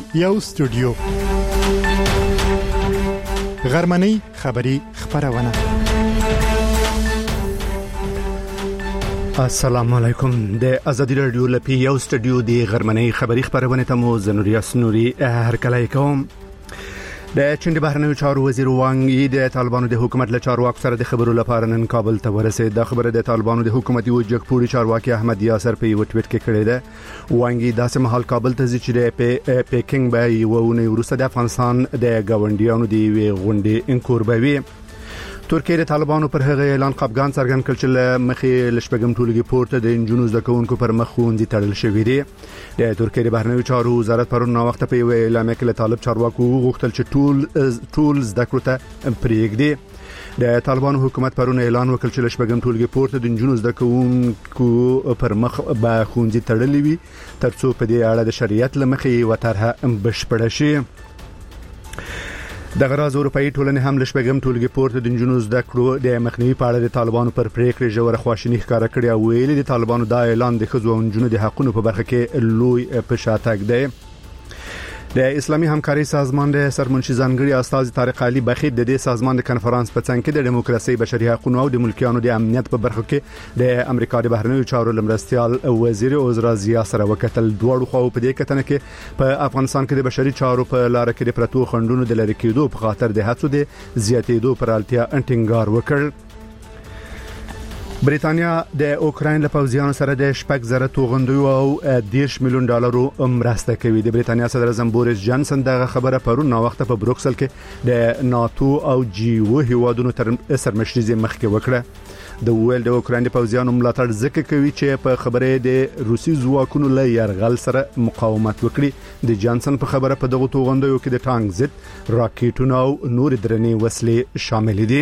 یو استودیو غرمنۍ خبری خبرونه. السلام علیکم. د ازادي رادیو لپاره یو استودیو دی غرمنۍ خبری خبرونه ته مو زنوریا سنوري هرکلی کوم. د چین د بهرنیو چارو وزیر وانګ یی د طالبانو د حکومت له چارواکو سره د خبرو لپاره نن کابل ته ورسید. د خبره د طالبانو د حکومتي وجګپوري چارواکي احمد یاسر په یو ټویټ کې کړی ده. وانګ یی داسې مهال کابل ته ځي چې د پیکینګ به یوونه وروسته د افغانستان د گاونډیانو دی وی غونډې انکور بوي. ترکیه د طالبانو پر هغه اعلان خپګان څرګند کړ چې مخې لشپګم ټولګي پورته د انجونو زکونکو پر مخ خوندې تړل شوې دي. د ترکیه د بهرنیو چارو وزارت پرون نو وخت په یو اعلان کې طالب چارواکو غوښتل چې ټول زده کړو ته پریږدي. د طالبانو حکومت پرون اعلان وکړ چې لشپګم ټولګي پورته د انجونو زکونکو پر مخ به خوندې تړلې وي ترڅو په دې اړه د شریعت لمخې و طرحه بشپړه شي. د غراز اروپאי ټولنې هم لشپګم ټولګي پورته د انجونو زده کړو د مخنیوي په اړه د طالبانو پر پریکړې ژوره خواشیني ښکاره کړې او ویلي د طالبانو دا اعلان د خزو او انجونو د حقونو په برخه کې لوی پشاتګ دی. د اسلامي همکاري سازمان د سرمنشي ځانګړي استاد طارق علي بخید د دې سازمان د کنفرانس په څنګ کې د دیموکراسي بشري حقوقو او د ملکیانو د امنیت په برخه کې د امریکا د بهرنیو چارو لمرستيال وزیر عزرا زیا سره وکتل. دوړو خو په دې کتنه کې په افغانستان کې د بشري چارو په لار کې د پرتو خندونو د لری کېدو په خاطر د هڅو د زیاتېدو پر اړتیا انټینګار وکړ. بریتانیا د اوکراین له پوځیانو سره د شپږ زره توغندیو او 10 میلیون ډالرو مرسته کوي. د بریتانیا صدر اعظم بوریس جانسن دغه خبره پرون نو وخت په بروکسل کې د ناتو او جی هیوادونو تر سرمشريزي مخ کې وکړه. د ویل د اوکراین د پوځیانو ملاتړ ځکه کوي چې په خبره د روسي ځواکونو له يرغل سره مقاومت وکړي. د جانسن په خبره په دغه توغندیو کې د ټانک ضد راکټونو او نور درنې وسلې شامل دي.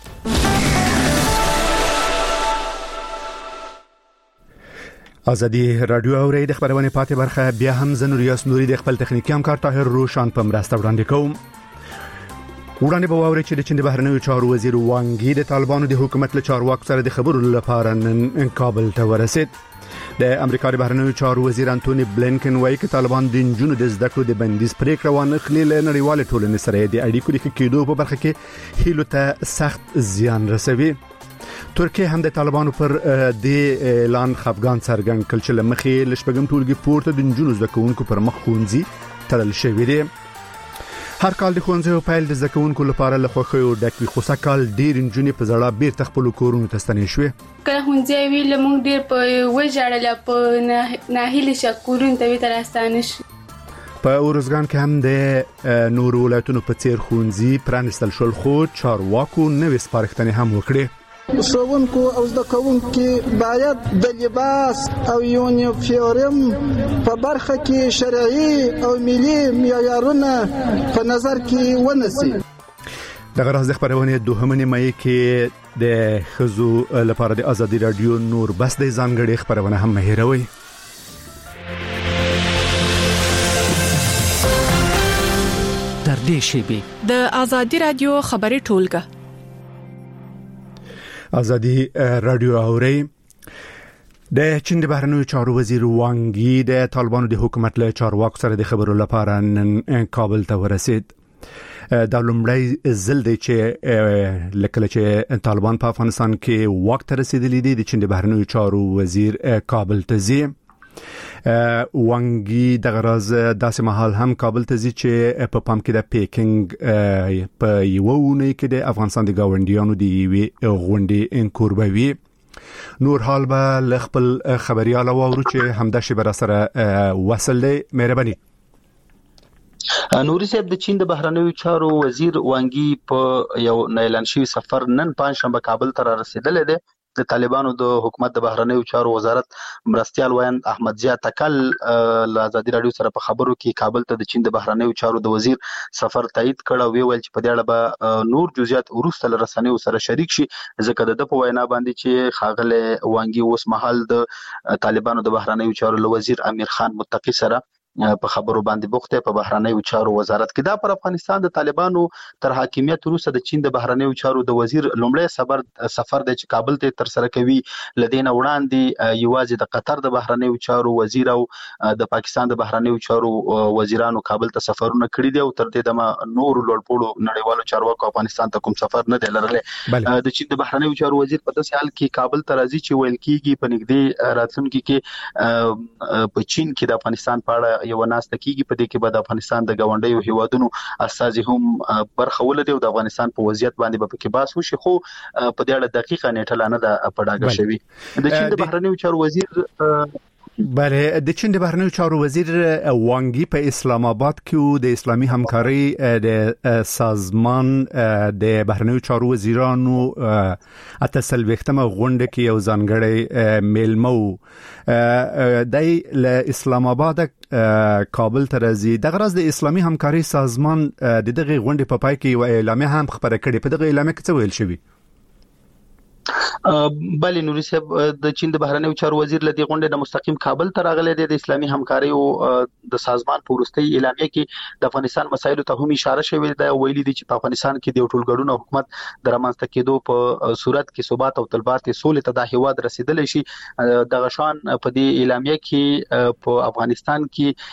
ازادي رادیو اوري د خبرونه پاتې برخه بیا هم زنوریا سنوري د خپل تخنیکی همکار طاهر روشان په مرسته وړاندې کوم. وړاندې به واوري چې د چین د بهرنیو چارو وزیر وانګ یی د طالبانو د حکومت له چارواکو سره د خبرو لپاره نن کابل ته ورسید. د امریکا د بهرنیو چارو وزیر انټونی بلینکن وايي چې طالبان د انجونو د زده کړو د بندیز پریکړه ونه خلی له نړیوال ټولنې سره د اړیکو د کېدو په برخه کې هیلو ته سخت زیان رسوي. ترکیه هم د طالبانو پر د اعلان خپګان څرګند کړ چې لمخې لشپګم ټولګي پورته د انجونو زکونکو پر مخ خونځي تړل شوی دی. هر کال د خونځو پیل د زکونکو لپاره له خوخیو ډک وي خو سکهال ډیر انجونې په زړه بیرته خپل کورونو ته ستنې شوې. کله خونځي وی لمون ډیر په وژړل په ناهیل شکورون ته وی ترستانه شو. په اورزګان کې هم د نور ولایتونو په څیر خونځي پرانستل شول خو چارواکو نوې سپارښتنې هم وکړي. ښوونکو او زده کوونکو باید د لباس او یونیفورم په برخه کې شرعي او ملي معیارونه په نظر کې ونیسي. دغه راز د خبرونه دوهمه نیمه کې د خزو لپاره د ازادي رادیو نور بس د ځانګړي خبرونه هم مهیروي. در دې شی د ازادي رادیو خبري ټولګه ازادي رادیو اوري. د چین د بهرنیو چارو وزیر وانګ یی د طالبانو د حکومت له چارواکو سره د خبرو لپاره نن کابل ته ورسید. د لومړی ځل دی چې لکه چې طالبان په افغانستان کې وخت رسیدلی دی د چین د بهرنیو چارو وزیر کابل ته ځي. وانګي د غراز داسې محل هم کابل ته ځي چې په پام کې د پیکینګ په یوونه کې د افغانستان د گاونډیانو دی وی غونډې انکور بوي. نور حال به خپل خبرياله وورو چې همدا شی بر سره وصل دی. مهرباني نوري صاحب د چین د بهرنیو چارو وزیر وانګي په یو اعلان شوی سفر نن پنځشنبه کابل ته رسیدلی دی. د طالبانو د حکومت د بهرنیو چارو وزارت مرستيال وایند احمد زیا تکل له ازادي رادیو سره په خبرو کې کابل ته د چین د بهرنیو چارو د وزیر سفر تایید کړ او ویل چې په دې اړه به نور جزئیات ورسته لرسنیو سره شریک شي ځکه د په وینا باندې چې خاغله وانګي اوس محل د طالبانو د بهرنیو چارو وزیر امیر خان متقی سره په خبرو باندې بوخته په بهرنیو چارو وزارت کې. دا پر افغانستان د طالبانو تر حاکمیت وروسته د چین د بهرنیو چارو د وزیر لومړی سفر د کابل ته تر سره کوي. لدينا وړاندې یوازې د قطر د بهرنیو چارو وزیر او د پاکستان د بهرنیو چارو وزیرانو کابل ته سفرونه کړي دي او تر دې دمه نور لوړپوړو نړیوالو چارواکو افغانستان ته کوم سفر نه دی لرلی. د چین د بهرنیو چارو وزیر په داسې حال کې کابل ته راځي چې ویل کېږي په نږدې راتلونکي کې په چین کې د افغانستان په اړه یو ناسته کېږي. په دې کې به د افغانستان د ګاونډیو هیوادونو استازي هم برخه ولري او د افغانستان په وضعیت باندې به پکې بحث وشي، خو په دې اړه دقیقه نیټه نه ده په ډاګه شوی. د چین د بهرنیو چارو وزیر بله د چین د بهرنیو چارو وزیر وانګي په اسلام آباد کې د اسلامي همکاري د سازمان د بهرنیو چارو وزیرانو اتسلوختمه غونډه کې یو ځانګړی میلمو د اسلام آباد کابل ته راځي. د غرض د اسلامي همکاري سازمان د دغه غونډې په پای کې یو اعلامیه هم خبره کړې. په دغه اعلامیه کې څه ویل شوی؟ بلې نوري صاحب د چین د بهرنیو چارو وزیر لدی غونډه د مستقیم کابل ته راغلی دی. د اسلامي همکاري او د سازمان په وروستي اعلامیه کې د افغانستان مسایلو ته هم اشاره شوې ده. ویلي دي چې په افغانستان کې د ټولګړو حکومت د رامنځته کېدو په صورت کې ثبات او تلپاتې سولې ته د هیواد رسیدلی شي. د غشان په دې اعلامیه کې په افغانستان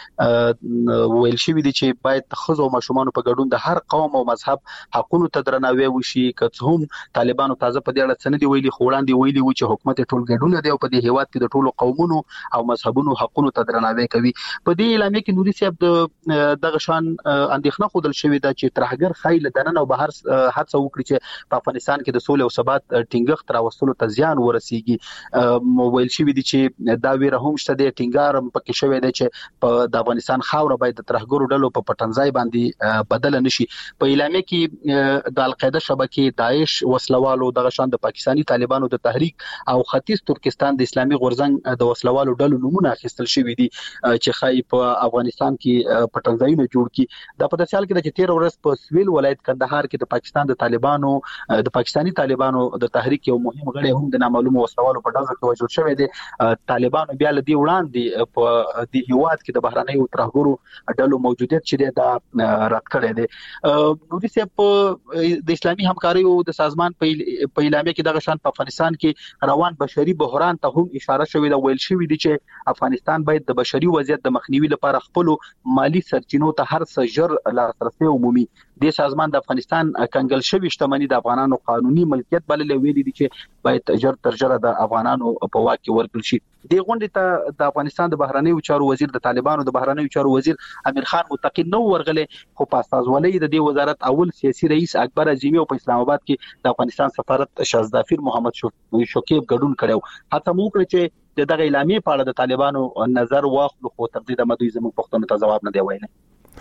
کې ویل شوی دي چې باید خزو او ماشومان په ګډون د هر قوم او مذهب حقوقو ته درناوی وشي. که هم طالبانو تازه په دې اړه څه نه دی ویلي، خو وړاندې ویلي و چې حکومت ټول ګډون دی او په دې هیواد کې د ټولو قومونو او مذهبونو حقوقو ته درناوی کوي. په دې اعلامیه کې نوري صاحب د غشان اندېښنه خودل شوې ده چې ترهګر خیل دننه او بهر هڅه وکړي چې په افغانستان کې د سولې او ثبات ټینګښت راوستلو ته زیان ورسیږي. ویل شوی دي چې دا ویره هم شته د ټینګار پکې شوی دی چې په د افغانستان خاوره باید د ترهګرو ډلو په پټنځای باندې بدل نشي. په اعلامیه کې د القاعده شبکې، داعش وسلوالو، د غشان د پاکستاني طالبانو د تحریک او ختیځ ترکستان د اسلامي غورځنګ د وسلوالو ډلو نمونه اخیستل شوی دي چې خای په افغانستان کې پټنځایونه جوړ کړي. دا په داسې حال کې چې 13 ورځ په سویل ولایت کندهار کې د پاکستان د طالبانو د پاکستاني طالبانو د تحریک یو مهم غړی هم د نامعلومو وسلوالو په ډزو کې وژل شوی دی. طالبانو بیا لدی وړاندې په دې هیواد کې د بهرنیو ترهګرو ډلو موجودیت چې دا رد کړی دی. نوري صاحب د اسلامي همکاري او د سازمان په اعلامیه کې دغه شان په افغانستان کې روان بشري بحران ته هم اشاره شوې ده. ویل شوی دی چې افغانستان باید د بشري وضعیت د مخنیوي لپاره خپل مالی سرچینو ته هر څه ژر لاسرسي عمومي. د سازمان د افغانستان کنګل شوی شتمنۍ د افغانانو قانوني ملکیت بللې ویلي دي چې باید ژر تر ژره د افغانانو په واک کې ورکړل شي. د غونډې ته د افغانستان د بهرنیو چارو وزیر، د طالبانو د بهرنیو چارو وزیر امیر خان متقی نو ورغله، خو په استازولۍ د دې وزارت اول سیاسي رئیس اکبر عظیمی او په اسلام آباد کې د افغانستان سفارت شازدافیر محمد شوکیب ګډون کړو. هڅه مو وکړه چې دغه اعلامیه په اړه د طالبانو نظر واخلو، خو تر دې د مدوی زموږ پښتنو ته جواب نه دی ویلی.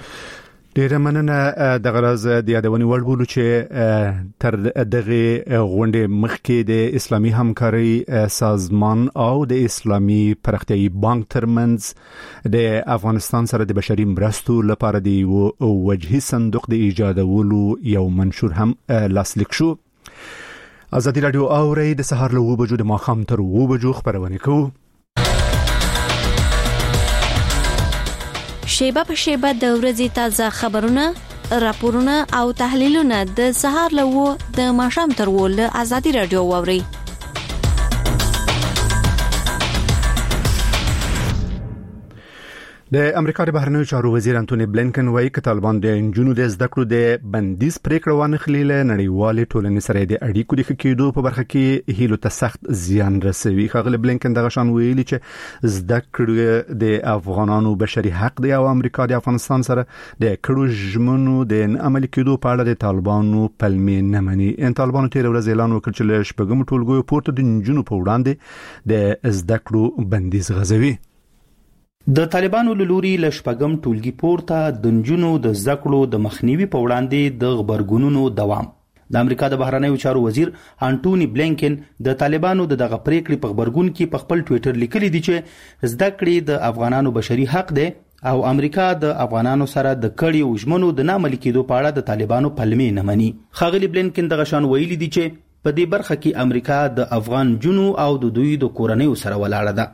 ډیره مننه. د غرض د یادونې وړ بولو چې تر دغه غونډې مخکې د اسلامي همکاري سازمان او د اسلامي پرختیايي بانک ترمنځ د افغانستان سره د بشري مرستو لپاره د وجهي صندوق د ایجادولو یو منشور هم لاسلیک شو. ازادي رادیو اوري د سهار له 9 بجو د ماخام تر 9 بجو خبرونه کوي. شیبه په شیبه د ورځې تازه خبرونه، راپورونه او تحلیلونه د سهار له د ماښام تر 9 له ازادي رادیو اوري. د امریکا د بهرنیو چارو وزیر انټونی بلینکن وايي چې طالبان د انجونو د زده کړو د بندیز پریکړه ونه خلیل نړیوال ټولنې سره د اړیکو د کېدو په برخه کې هیلو ته سخت زیان رسوي. خغل بلینکن دغه شان ویلي چې زده کړو د افغانانو بشري حق دی او امریکا د افغانستان سره د کړو ژمنو د عملي کېدو په اړه د طالبانو پلمې نه مني. ان طالبانو تیر ورځ اعلان وکړ چې له شپږم ټولګیو پورته د انجونو په وړاندې د زده کړو بندیز غځوي. د طالبانو لوري له شپږم ټولګي پورته د نجونو د زکړو د مخنیوي په وړاندې د خبرګونونو دوام. د امریکا د بهرنیو چارو وزیر انټونی بلینکن د طالبانو دغه پریکړې په خبرګون کې په خپل ټوئیټر لیکلي دي چې زده کړې د افغانانو بشري حق دی او امریکا د افغانانو سره د کړي وژمنو د نامل کېدو په اړه د طالبانو پلمې نه مني. خغلی بلینکن دغه شان ویلي دي چې په دې برخه کې امریکا د افغان جنو او د دوی د کورنیو سره ولاړه ده.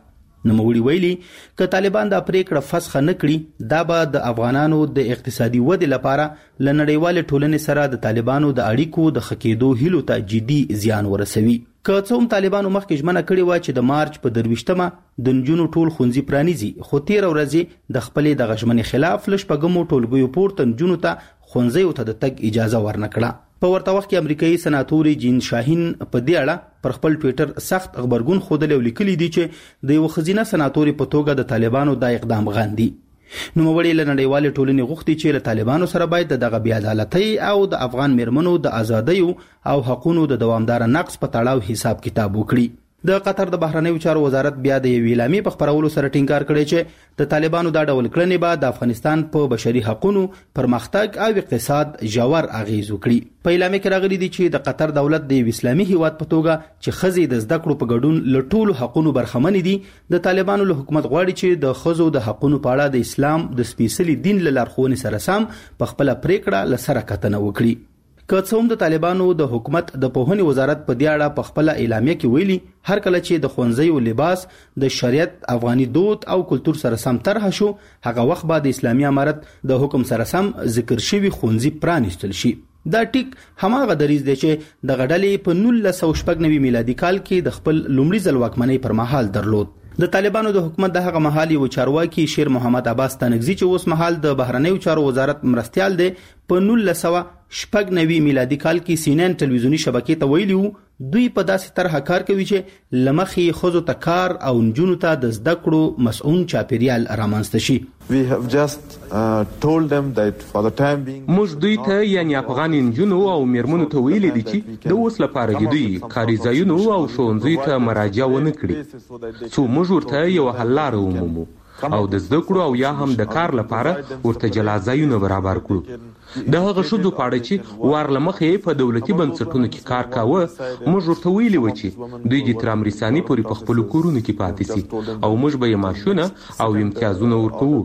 نوموړي ویلي ک طالبان د پریکړه فسخ نه کړي دا به د افغانانو د اقتصادي ودې لپاره لنړیوال ټولنې سره د طالبانو د اړیکو د خکېدو هیلو ته جدي زیان ورسوي. که څه هم طالبانو مخکې ژمنه کړې وه چې د مارچ په 23مه د نجونو ټول ښوونځي پرانیزي، خو تېره ورځې د خپلې دغه ژمنې خلاف له شپږمو ټولګیو پورته نجونو ته ښوونځیو ته د تګ اجازه ورنه کړه. په ورته وخت کې امریکایي سناتوري جین شاهین په دې اړه پر خپل ټویټر سخت خبرګون ښودلی او لیکلي دي چې د یوه ښځینه سناتوري په توګه د طالبانو دا اقدام غندي. نوموړي له نړیوالې ټولنې غوښتي چې له طالبانو سره باید دغه بې عدالتۍ او د افغان میرمنو د ازادیو او حقونو د دوامداره نقض په تړاو حساب کتاب وکړي. د قطر د بهرنیو چارو وزارت بیا د یوې اعلامیې په خپرولو سره ټینګار کړی چې د طالبانو دا ډول کړنې به د افغانستان په بشري حقونو، پرمختګ او اقتصاد ژور اغیز وکړي. په اعلامیه کې راغلي دي چې د قطر دولت د اسلامي هیواد په توګه چې ښځې د زده کړو په ګډون له ټولو حقونو برخمن دي، د طالبانو له حکومت غواړي چې د ښځو د حقونو په اړه د اسلام د سپېڅلي دین له لارښوونې سره سم په خپله پریکړه له سره کتنه وکړي. که څه هم د طالبانو د حکومت د پوهنې وزارت په دې اړه په خپله اعلامیه کې ویلي هر کله چې د ښوونځیو لباس د شریعت، افغاني دود او کلتور سره سم طرحه شو، هغه وخت به د اسلامي امارت د حکم سره سم ذکر شوي ښوونځي پرانیستل شي. دا ټیک هماغه دریځ دی چې دغه ډلې په 1996 میلادي کال کې د خپل لومړي ځل واکمنۍ پر مهال درلود. د طالبانو د حکومت د هغه مهال یو چارواکي شیر محمد عباس تنگزي چې اوس مهال د بهرنیو چارو وزارت مرستیال دی، په 1996 میلادي کال کې CNN ټلویزیوني شبکې ته ویلي وو دوی په داسې طرحه کار کوي چې لمخې ښځو ته کار او نجونو ته د زده کړو مسؤون چاپیریال رامنځته شي. موږ دوی ته یعنی افغان نجونو او میرمنو ته ویلي دي چې د اوس لپاره دي دوی کاري ځایونو او ښوونځیو ته مراجعه ونه کړي، څو موږ ورته یوه حل لاره ومومو او د زده کړو او یا هم د کار لپاره ورته جلا ځایونه برابر کړو. د هغه ښځو په اړه چې وار له مخې په دولتي بنسټونو کې کار کاوه، موږ ورته ویلي وو چې دوی دې تر امریساني پورې په خپلو کورونو کې پاتې سي او موږ به یې معاشونه او امتیازونه ورکوو.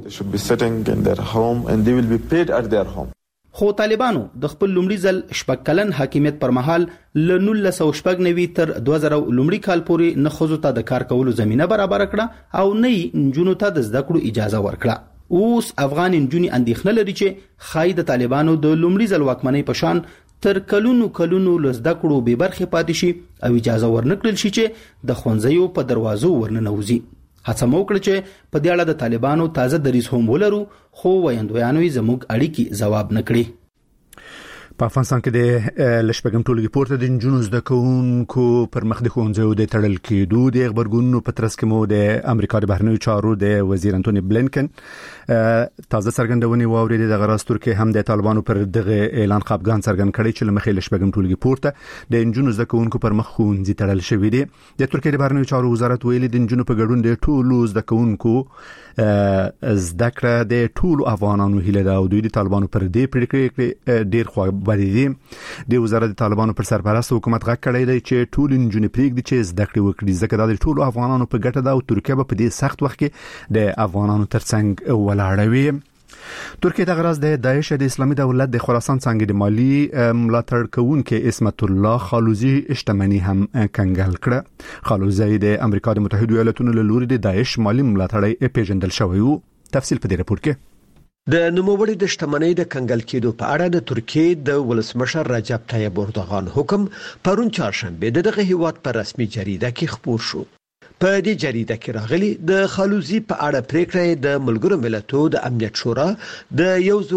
خو طالبانو د خپل لومړي ځل شپږ کلن حاکمیت پر مهال له 1996 تر 2000 لومړي کال پورې نه ښځو ته د کار کولو زمینه برابر کړه او نه یې نجونو ته د زده کړو اجازه ورکړه. اوس افغان نجونې اندېښنه لري چې ښایي د طالبانو د لومړي ځل واکمنۍ په شان تر کلونو له زده کړو بې برخې پاتې شي او اجازه ورنکړل شي چې د ښوونځیو په دروازو ورننوځي. هڅه مو وکړه چې په دې اړه د طالبانو تازه دریځ هم ولرو، خو ویاندویانو یې زموږ اړیکې ځواب نه کړي. په افغانستان کې د لشپږم ټولګي پورته د نجونو زده کوونکو پر مخ د ښوونځیو د تړل کېدو د غبرګونونو په ترڅ کې مو د امریکا د بهرنیو چارو د وزیر انټونی بلینکن تازه څرګندونې واورېدې. دغه راز ترکیه هم د طالبانو پر دغه اعلان خپګان څرګند کړی چې لمخې لشپږم ټولګي پورته د نجونو زده کوونکو پر مخ ښوونځي تړل شوي دي. د ترکیه د بهرنیو چارو وزارت ویلي د نجونو په ګډون د ټولو زده کوونکو زده کړه د ټولو افغانانو هیله ده او دوی د طالبانو پر دې پریکړې ډېر خوابدي دي. د وزارت د طالبانو پر سرپرست حکومت غږ کړی دی چې ټول نجونې پرېږدي چې زده کړې وکړي، ځکه دا د ټولو افغانانو په ګټه ده او ترکیه به په دې سخت وخت کې د افغانانو ترڅنګ ولاړه وي. ترکیه دغه راز د داعش د اسلامي دولت د خراسان څانګې د مالی ملاتړ کوونکي اسمت الله خالوزي شتمني هم کنګل کړه. خالوزي د امریکا د متحده ایالاتونو له لوري د داعش مالی ملاتړ پیژندل شوی وو. تفصیل په دې راپور کې. د نوموړي د شتمنۍ د کنګل کېدو په اړه د ترکیې د ولسمشر رجب طیب اردوغان حکم پرون چهارشنبه دغه هیواد پر رسمي جریده کې خپور شو. په دې جریده کې راغلي د خالوزي په اړه پریکړه د ملګرو ملتونو د امنیت شورا د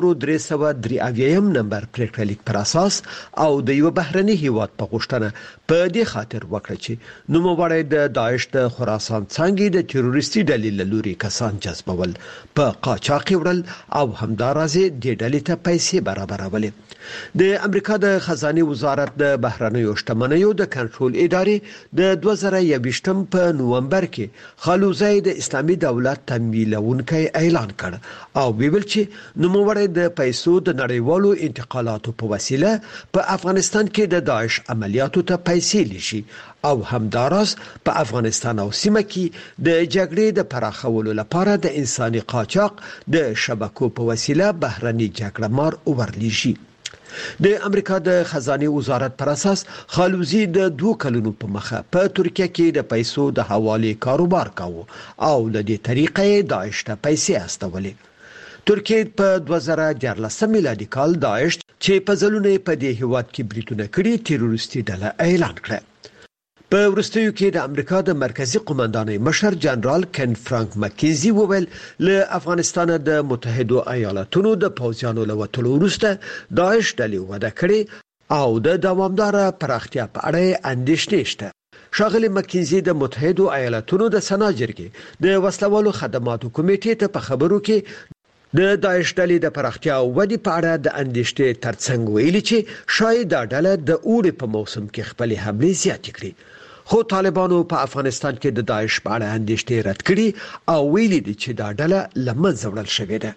1383 نمبر پریکړه لیک پر اساس او د یو بهرني هیواد په غوښتنه په دې خاطر وکړه چې نوموړی د داعش د خراسان څنګه د تروریستي ډلې لوري کسان جذبول، په قاچاق وړل او همدارازه د ډلې ته پیسې برابرولې. د امریکا د خزانه وزارت د بهرنیو شتمنیو د کنټرول ادارې د 2021 په نومبر کې خالوزي د اسلامي دولت تمویلونکي اعلان کړ او ویل چې نوموړی د پیسو د نړیوالو انتقالاتو په وسیله په افغانستان کې د داعش عملیاتو ته پیسې لشي او همداراز په افغانستان او سیمه کې د جګړې د پراخولو لپاره د انساني قاچاق د شبکو په وسیله بهرني جګړه مار ورلیږي. د امریکا د خزانه وزارت پر اساس خالوزی د 2 کلونو په مخه په ترکیه کې د پیسو د حواله کاروبار کاوه او د دې طریقې داعش ته پیسې استولې. ترکیه په 2014 میلادي کال داعش چې په ځلونه په دې هیواد کې بریټونه کړي تروریستي ډله اعلان کړه. په وروستیو کې د امریکا د مرکزی قومندانۍ مشر جنرال کن فرانک مکینزي وویل له افغانستان د متحده ایالاتونو د پوځیانو له وټلو وروسته داعش ډلې وده کړې او د دوامداره پراختیا په اړه اندېښنې شته. شاغلي مکینزي د متحده ایالاتونو د سنا جرګې د وسلوالو خدماتو کمیټې ته په خبرو کې د داعش ډلې د پراختیا او ودې په اړه د اندېښنې ترڅنګ ویلي چې شاید دا ډله د اوړي په موسم کې خپل حملې زیاتې کړي. خو طالبانو په افغانستان کې د داعش په اړه اندېښنې رد کړي او ویلي دي چې دا ډله له منځه وړل شوې ده.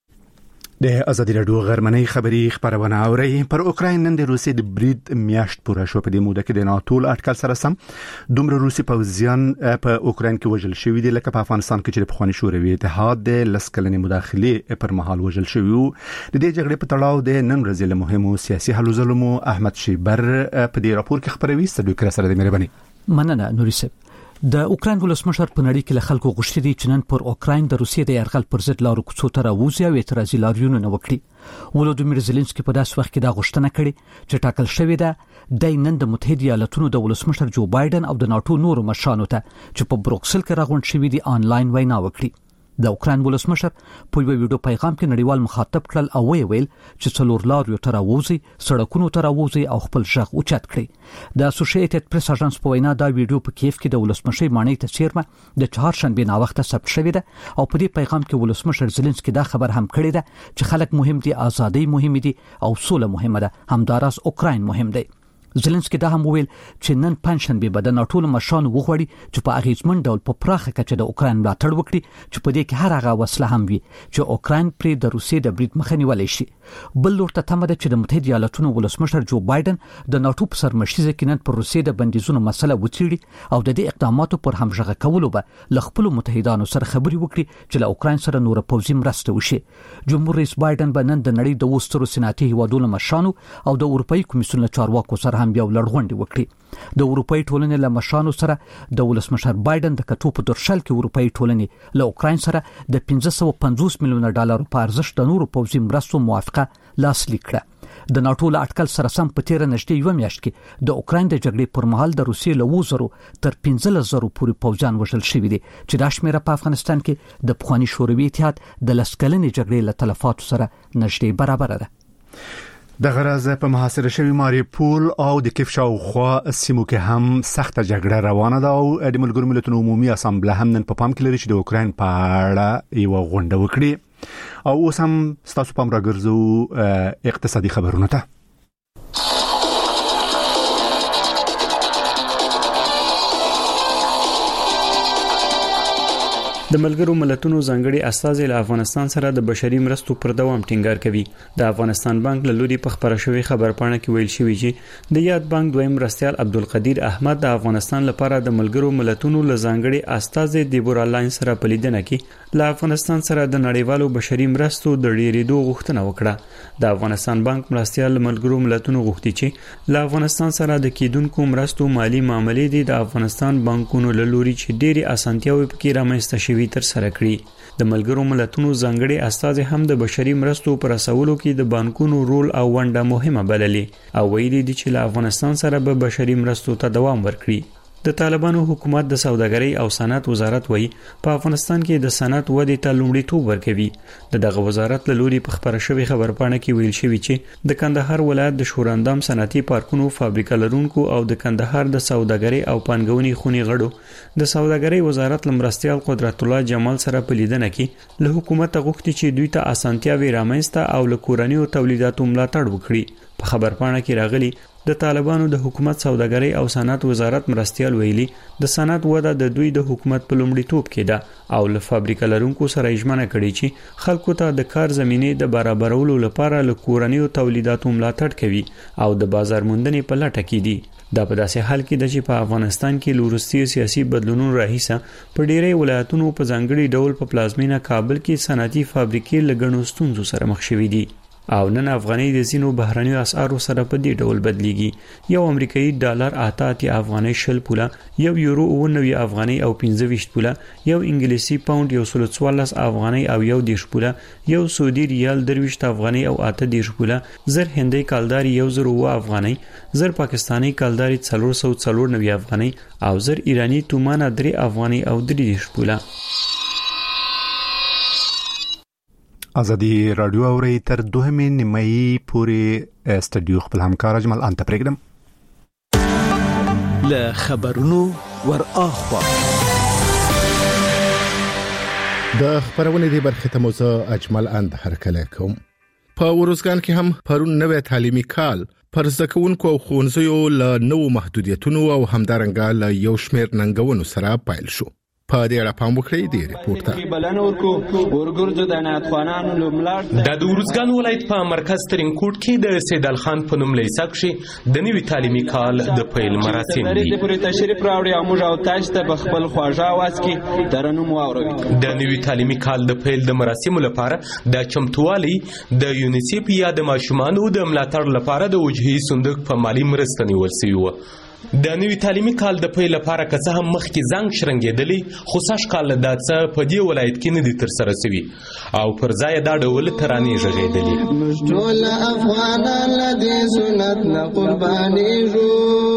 د ازادي راډیو غرمنۍ خبری خبرونه اوري. پر اوکراین نن د روسي د برید میاشت پوره شو. په دې موده کې د ناتو اټکل سره سم دومره روسي پوځیان په اوکراین کې وژل شوي دي لکه په افغانستان کې چې په خواني شوروي اتحاد د لسکلنې مداخله پر مهال وژل شوی وو. د دې جګړې په تړاو د نن ورځې له مهمو سیاسي هلو ځلو احمد شیبر په دې راپور کې خبروي. ستاسو کړه سره د مهرباني مننه نوري صاحب. د اوکراین ولسمشر په نړۍ کې له خلکو غوښتي دي چې نن پر اوکراین د روسیې د یرغل پر ضد لارو کوڅو ته راوځي او اعتراضي لاریونونه وکړي. ولودیمیر زيلنسکي په داس وخت کې دا غوښتنه کړې چې ټاکل شوې ده د نن د متحده ایالاتونو د ولسمشر جو بایدن او د ناتو نورو مشرانو ته چې په بروکسل کې راغونډ شوي دي آنلاین وینا وکړي. د اوکراین ولسمشر په یو ویډیو پیغام کې نړیوال مخاطب کړل او ویل چې څلور لاریو ته راوځي، سړکونو ته راوځي او خپل ژغ اوچت کړي. د اسوسییټډ پریس اژانس په وینا دا ویډیو په کیف کې د ولسمشر مانۍ ته چیرمه د چهارشنبه نا وخت ثبت شوې ده او په دې پیغام کې ولسمشر زيلنسکي دا خبر هم کړی ده چې خلک مهم دي، ازادي مهم دي او سوله مهمه ده، همداراز اوکراین مهم دی. زيلنسکي دا هم ویل چې نن پنځشنبه به د ناتو مشران وغوړي چې په اغیزمن ډول په پراخه کچه د اوکراین ملاتړ وکړي چې په دې کې هر هغه وسله هم وي چې اوکراین پرې د روسیې د برید مخه نیولای شي. بل لور ته تمه ده چې د متحده ایالاتونو ولسمشر جو بایدن د ناتو په سرمشيزه کې نن پر روسیې د بندیزونو مسله وڅېړي او د دې اقداماتو پر همغږي کولو به ل خپل متحدانو سره خبري وکړي چې له اوکراین سره نور پوځي مرسته وشي. جمهور رئیس بایدن به نن د نړۍ د وسترو سناتي هیوادونو مشرانو او د اروپאי کمیسیون چارواکو سره هم یو لړغونډه وکړي. د اروپאי ټولنې له مشرانو سره د ولسمشر بایدن د کتو په درشل کې اروپאי ټولنې له اوکراین سره د 550 میلیون ډالر په ارزښت د نورو پوځي مرستو موافقه لاسلیک کړه. د ناتو له اټکل سره سم په تیر نشته یو میاشت کې د اوکراین د جګړې پر مهال د روسیې له 2,000 تر 15,000 پورې پوځیان وژل شوي دي چې دا شمیره په افغانستان کې د پخوانی شوروي اتحاد د لسکلنې جګړې له تلفاتو سره نشته برابر ده. د غرض په محاصره شوی ماریپول او د کیف شاوخوا سیمو کې هم سخت جګړه روانه ده او د ملګرو ملتونو عمومي اسامبله هم نن په پام کې لري چې د اوکراین په اړه یو غونډه وکړي. او اوس هم ستاسو پام راګرځو اقتصادي خبرونه ته. د ملګرو ملتونو ځانګړي استازي له افغانستان سره د بشري مرستو پر دوام ټینګار کوي. د افغانستان بانک له لوري په خبره شوی خبرپاڼه کې ویل شوی چې د یاد بانک دویم مرستیال عبدالقدیر احمد د افغانستان لپاره د ملګرو ملتونو له ځانګړي استازي دیبورا لاین سره په لیدنه کې له افغانستان سره د نړیوالو بشري مرستو د ډیرېدو غوښتنه وکړه. د افغانستان بانک مرستیال ملګرو ملتونو غوښتي چې له افغانستان سره د کیدونکو مرستو مالی معاملې د افغانستان بانکونو له لوري چې ډېری اسانتیاوې پکې رامنځته شوي تر سره کړي. د ملګرو ملتونو ځانګړي استازي هم د بشري مرستو پر رسولو کې د بانکونو رول او ونډه مهمه بللې او ویلي دي چې له افغانستان سره به بشري مرستو ته دوام ورکړي. د طالبانو حکومت د سوداګرۍ او صنعت وزارت وایي په افغانستان کې د صنعت ودې ته لومړیتوب ورکوي. دغه وزارت له لوري په خبره شوی خبرپاڼه کې ویل شوی چې د کندهار ولایت د شوراندام صنعتي پارکونو فابریکه لرونکو او د کندهار د سوداګرۍ او پانګونې خونې غړو د سوداګرۍ وزارت لمرستیال قدرت الله جمال سره په لیدنه کې له حکومت غوښتي چې دوی ته اسانتیاوې رامنځته او له کورنیو تولیداتو ملاتړ وکړي. په خبرپاڼه کې راغلي د طالبانو د حکومت سوداګرۍ او صنعت وزارت مرستیال ویلي د صنعت وده د دوی د حکومت په لومړیتوب کې ده او له فابریکه لرونکو سره ژمنه کړې چې خلکو ته د کار زمینې د برابرولو لپاره له کورنیو تولیداتو ملاتړ کوي او د بازار موندنې په لټه کې دي. دا په داسې حال کې ده چې په افغانستان کې لورستي سیاسي بدلونونو راهیسه په ډیری ولایتونو په ځانګړي ډول په پلازمینه کابل کې صنعتي فابریکې لګڼو ستونزو سره مخ شوې دي. او نن افغاني د زینو بهرنیو اسعارو سره په دې ډول بدلیږي. یو امریکایي ډالر 88 افغاني شل پوله، یو یورو 90 افغاني او 25 پوله، یو انګلیسي پاوند 114 افغاني او 10 پوله، یو سعودي ریال 23 افغاني او 8 پوله، زر هندي کالداري 100 افغاني، زر پاکستاني کالداري 494 افغاني او زر ایرانی تومان 3 افغاني او 30 پوله. ازادي رادیو اوري تر 2 نیمه پورې استډیو خپل همکار اجمل انت پروګرام له خبرونو ور اخوا د خبرونه دی برخه ته موزه اجمل اند هرکله کوم. په ورزګان کې هم پرون نوې تعلیمي کال پر زکونکو او خونځیو له نوو محدودیتونو او همدارنګه له یو شمېر ننګونو سره پایل شو. په دې اړه پام وکړئ د ریپورت د ورزګان ولایت په مرکز ترینکوټ کې د سیدال خان په نوم لیسه کې د نوي تعلیمي کال د پیل مراسم دي. د نوي تعلیمي کال د پیل د مراسمو لپاره د چمتووالي د یونیسیف یا د ماشومانو د ملاتړ لپاره د وجهي صندوق په مالی مرسته نیول شوی و. د نوي تعلیمي کال د پیل لپاره که څه هم مخکې زنګ شرنګېدلی خو سږ کال دا څه په دې ولایت کې نه دي ترسره شوي او پر ځای دا ډول ترانې غږېدلې. موږ ټول افغانان له دې سنت نه قربانېږو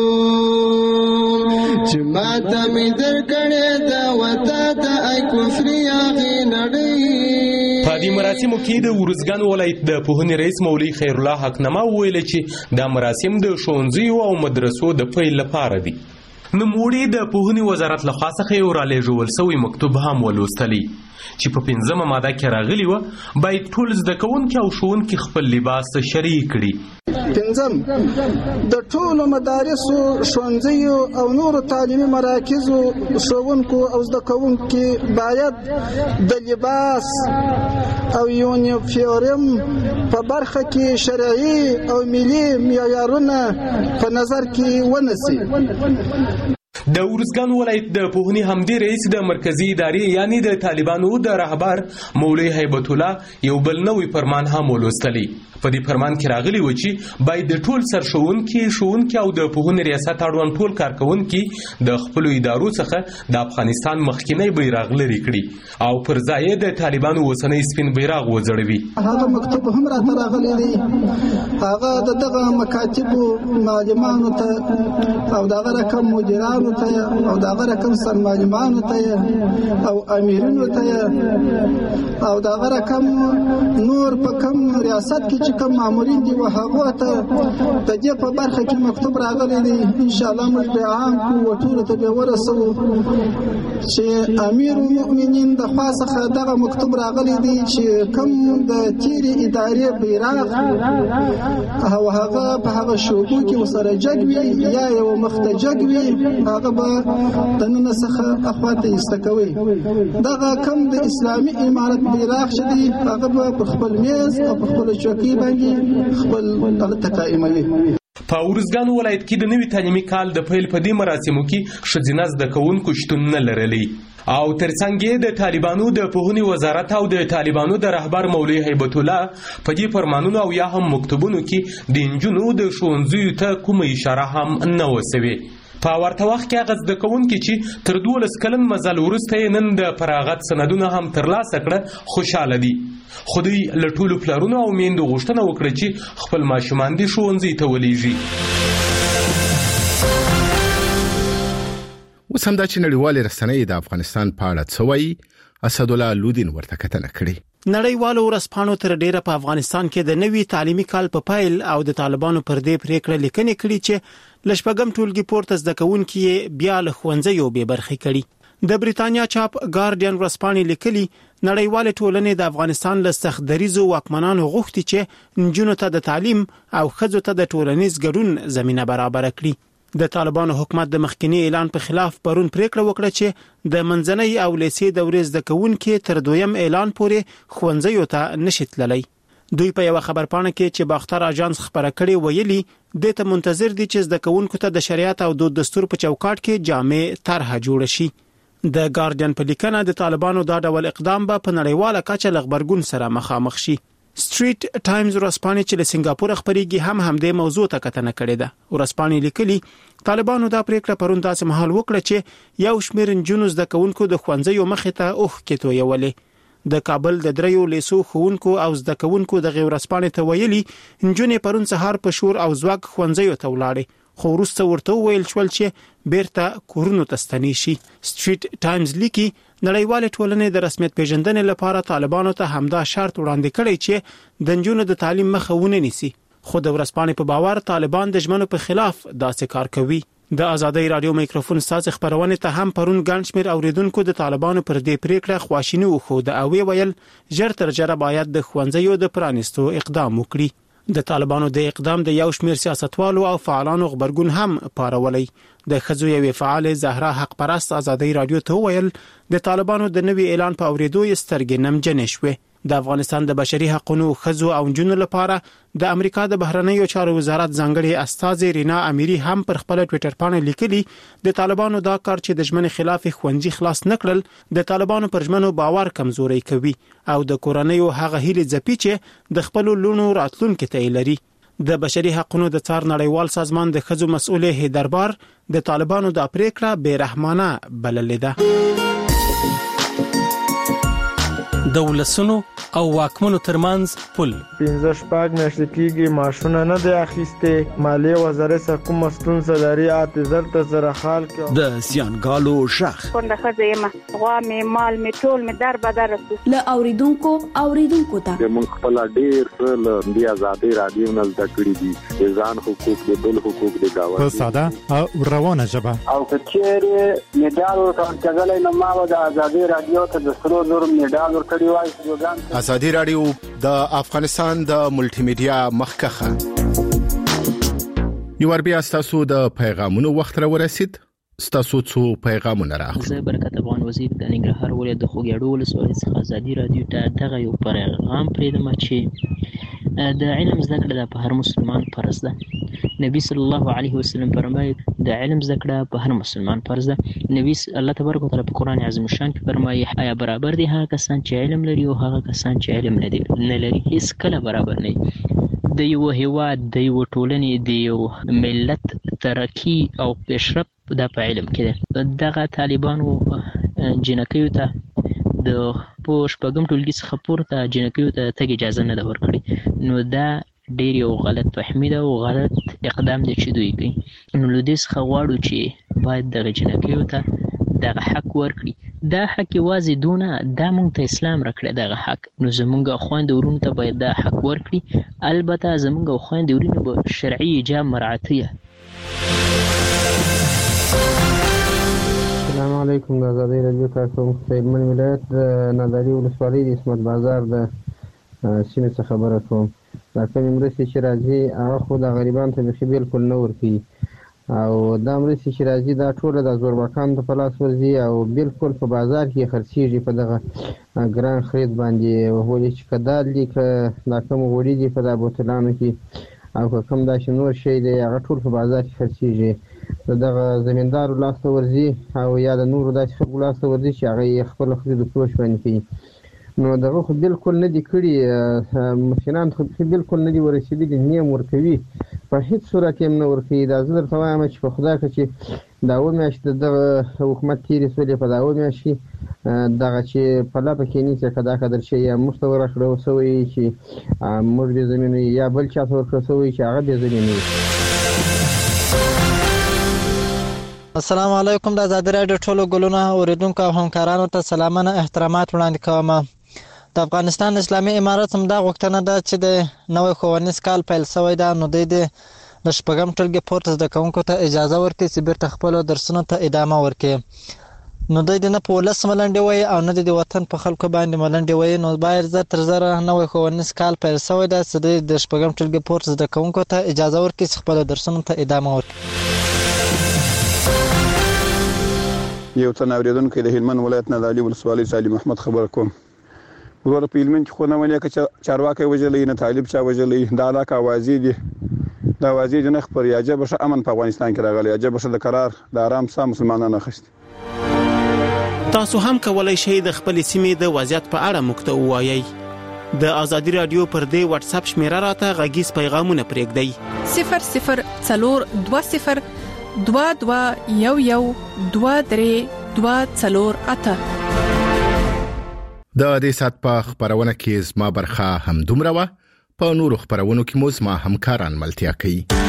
چې ماته مې درکړې ده وتا ته ای کفر یاغې نړۍ. په دې مراسمو کې د ورزګان ولایت د پوهنې رئیس مولوي خیر الله حقنما وویل چې دا مراسم د ښوونځیو او مدرسو د پیل لپاره دي. نوموړي د پوهنې وزارت لخوا څخه یو رالیږل شوی مکتوب هم ولوستلی چې په 5مه ماده کې راغلی و باید ټول زده کوونکي او ښوونکي خپل لباس شرعي کړي. 5 د ټولو مدارسو، ښوونځیو او نورو تعلیمي مراکزو ښوونکو او زده کوونکي باید د لباس او یونیفورم په برخه کې شرعي او ملي معیارونه په نظر کې ونیسي. د ورزګان ولایت د پوهنې همدې رئیس د مرکزی ادارې یعنی د طالبانو د رهبر مولوی هیبت الله یو بل نوې فرمان هم ولوستلی. په دې فرمان کې راغلی و چې باید د ټول ښوونکي او د پوهنې ریاست اړوند ټول کارکونکي د خپل ادارو څخه د افغانستان مخکینی بیرغ لري کړي او پر ځای د طالبانو اوسنی سپین بیرغ وځړوي. هغه مکتوب هم راته راغلی دی، هغه دغه مکاتبو معلمانو ته او دغه رقم مدیرانو ته او دغه رقم سرمعلمانو ته او امیرانو ته او دغه رقم نور په کوم ریاست کې چې کوم مامورین دي وهغه ته د دې په برخه کې مکتوب راغلی دی. ان شاء الله موږ به عام کو ټول ته به ورسو چې امیر المؤمنین د خاصه دغه مکتوب راغلی دی چې کوم د تیری ادارې بیرغ او هغه په هغه شوبو کې وسره جګوي یا یو مختجګوي هغه به د نن څخه اخواته استکوي. دغه کوم د اسلامي امارت بیرغ شدي هغه په خپل میز او په خپل چوکۍ باندې خپل تقایموي. په ورزګان ولایت کې د نوي تعلیمي کال د پیل په دې مراسمو کې ښځینه زده کوونکو شتون نه لرلی او ترڅنګ د طالبانو د پوهنې وزارت او د طالبانو د رهبر مولوی هیبت الله په دې فرمانونو او یا هم مکتوبونو کې د نجونو د ښوونځیو ته کومه اشاره هم نه وسوي. په ورته وخت کې هغه زده کوونکي چې تر 12 کلن مزل وروسته نن د فراغت سندونه هم ترلاسه کړه خوشاله دي. خو دوی له ټولو پلرونو او میندو غوښتنه وکړه چې خپل ماشومان دې ښوونځي ته ولېږي. اوس هم دا چې نړیوالې رسنۍ د افغانستان په اړه څه وایي، اسدالله لودین ورته کتنه کړې. نړیوالو ورځپاڼو تر ډیره په افغانستان کې د نوي تعلیمي کال په پایل او د طالبانو پر دې پریکړه لیکنې کړې چې لشپږم ټولګي پورته زده کوونکي بیا له ښوونځیو بې برخې کړي. د بریتانیا چاپ ګارډین ورځپاڼې لیکلي نړیوال ټولنې د افغانستان له سخت دریزو واکمنانو غوښتي چې نجونو ته د تعلیم او ښځو ته د ټولنیز ګډون زمينه برابر کړي. د طالبانو حکومت د مخکنی اعلان په خلاف پرون پریکړه وکړه چې د منځنۍ او لیسې دورې زده کوونکي تر دویم اعلان پورې ښوونځیو ته نشي تللی. دوی په یو خبرپاڼه کې چې باختر اژانس خبره کړې ویلي د ته منتظر دي چې زده کوونکو ته د شریعت او د دستور په چوکاټ کې جامع طرحه جوړ شي. د ګارډین په لیکنه د طالبانو دا ډول اقدام به په نړیواله کچه له غبرګون سره مخامخ شي. سټریټ ټایمز ورځپاڼه چې له سنگاپور خبريږي هم همدې موضوع ته کتنه کړې ده. ورځپاڼه لیکلي طالبانو دا پریکړه پرون داسې مهال وکړه چې یو شمېر نجونو زده کوونکو د ښوونځیو مخې ته اوښ کې تویولې. د کابل د دریو لیسو ښوونکو او زده کوونکو د ورځپاڼې ته ویلي نجونې پرون سهار په شور او ځواک ښوونځیو ته ولاړې، خو وروسته ورته ویل شول چې بیرته کورونو ته ستنې شي. سټریټ ټایمز لیکي نړیوال ټولنې د رسمیت پیژندنې لپاره طالبانو ته همدا شرط وړاندې کړی چې د نجونو د تعلیم مخه ونه نیسي، خو د ورځپاڼې په باور طالبان د ژمنو په خلاف داسې کار کوي. د ازادۍ رادیو میکروفون ساز خبرونه ته هم پرون ګڼ شمېر اوریدونکو د طالبانو پر دې پریکړه خواشینی وښوده او ویل ژر تر ژره باید د ښوونځیو د پرانیستو اقدام وکړي. د طالبانو د اقدام د یو شمېر سیاستوالو او فعالانو غبرګون هم پارولي. د ښځو یوې فعال زهرا حق پرست ازادۍ رادیو ته ویل د طالبانو د نوي اعلان په اوریدو یې سترګې نمجنې شوې. د افغانستان د بشري حقوقو ښځو او نجونو لپاره د امریکا د بهرنیو چارو وزارت ځانګړي استاذ رینا امیری هم پر خپل ټوئیټر باندې لیکلي د طالبانو دا کار چې د ژمنې خلاف ښوونځي خلاص نکړل د طالبانو پر ژمنو باور کمزوري کوي او د کورنیو هغه هیله ځپي چې د خپل لونو راتلونکو ته لري. د بشري حقوقو د څار نړیوال سازمان د ښځو مسؤل هیدربار د طالبانو د پریکړه بے رحمانه بللې ده. د ولسونو او واکمنو ترمنځ پل 15 میاشتې کېږي معاشونه نه دی اخیسته، مالیه وزارت څخه کوم ستونزه لري اته زره خال کې د سیانګالو شخ څنګه خزه غوا می مال می ټول می در بدر له اوریدونکو ته موږ خپل ډیر له دی ازادي رادیو نه زده کړی دي ځان حقوق د بل حقوق د گاوه په ساده او روانه ژبه او کچېره میډال ورکړل نه ما د ازادي رادیو ته د سرو زر میډال ورکړی وای. ازادي رادیو د افغانستان د ملټي میډیا مخکخه یو بیا تاسو د پیغامونو وخت را ورسید. تاسو څو پیغامونه راغلي. زه برکت افغان وزیر د ننګرهار ولایت د خوګیاړو ولسوالۍ څخه ازادي رادیو ته دغه یو پیغام پرېږدم چې د علم زده کړه په هر مسلمان فرض ده. نبی صلی الله علیه وسلم فرمایي د علم زده کړه په هر مسلمان فرض ده. نبی الله تبارک وتعالى په قران عظیم شان کې فرمایي آیا برابر دي هغه کسان چې علم لري او هغه کسان چې علم نه لري؟ هیڅ کله برابر نه. د یو هیواد د یو ټولنې د یو ملت ترقی او پیشرفت دا په علم کې ده. دغه طالبانو جنکیو ته د پوش پګم ټولګي څخه پورته جنکیو ته تګ اجازه نه ده ورکړي، نو دا ډیر یو غلط فهمي ده او غلط اقدام دی چې دوی کوي. نو له دې څخه غواړو چې باید دغه جنکیو ته دغه حق ورکړي. دا حق یوازې دونه دا مونږ ته اسلام راکړی دغه حق، نو زمونږ خویندې ورونو ته باید دا حق ورکړي. البته زمونږ خویندې ورونو به شرعي حجاب مراعاتیه. السلام علیکم. د ازادۍ رادیو کارکونکو په هلمند ولایت د ناداري ولسوالۍ د اسمت بازار د سیمې څخه خبره کوم. دا کومې مرستې چې راځي هغه خو د غریبانو ته بیخي بالکل نه ورکوي او دا مرستې چې راځي دا ټوله د زورباکانو ته په لاس ورځي او بالکل په بازار کې خرڅېږي په دغه ګران خرید باندې. ولې چې که دال دي که دا کوم غوړي دي په دا بوتلانو کې او که کوم داسې نور شی دی هغه ټول په بازار کې خرڅېږي. د دغه زمیندارو لاس ته ورځي او یا د نورو داسې خلکو لاس ته ورځي چې هغه یې خپله خرید و فروش باندې کوي. نو دغه خو بالکل نه دي کړي، مسکینان خو بالکل نه دي ورسېدلي، نیم ورکوي په هیڅ صورت یې نه ورکوي. دا زه درته وایم چې په خدای که چې دا اووه میاشتې د دغه حکومت تېرې شولې په دا اووه میاشت کې دغه چې په لپه کې نیسي که دا قدر شی یا موږ ته ورکړی شوی چې موږ بې زمینه یا بل چا ته ورکړی شوی چې هغه بې زمینه وي. السلام علیکم. د ازادي رادیو ټولو ګلونه اوریدونکو او همکارانو ته سلامونه احترامات وړاندې کوم. د افغانستان اسلامي امارت هم دا غوښتنه ده چې د نوی ښوونیز کال پیل شوی ده، نو دوی د شپږم ټولګي پورته زده کوونکو ته اجازه ورکړي چې بیرته خپلو درسونو ته ادامه ورکړي. نو دوی نه په ولس ملنډې وایي او نه د وطن په خلکو باندې ملنډې وایي. نو باید زر تر زره نوی ښوونیز کال پیل شوی ده چې دوی د شپږم ټولګي پورته زده کوونکو ته اجازه ورکړي چې خپلو درسونو ته ادامه ورکړي. یو تن اوریدونکو د هلمند ولایت نه د علي ولسوالۍ سالم محمد خبر کوم. ورور په هلمند کې خو نه ونی که چارواکي وجلې نه طالب چا وجلې دا علاقه اوازې دي، دا اوازې دي نه خبرې. عجبه ښه امن په افغانستان کې راغلی، عجبه ښه د قرار د آرام ساه مسلمانانو اخیستي. تاسو هم کولای شئ د خپل سیمې د وضعیت په اړه موږ ته ووایئ. د ازادي رادیو پر دې واتس اپ شمیره راته غږیز پیغامونه پرېږدئ 0020 2211 23 د دې سات په خبرونه کې زما برخه هم دومره و په نورو خبرونو کې مو زما همکاران ملتیا کوي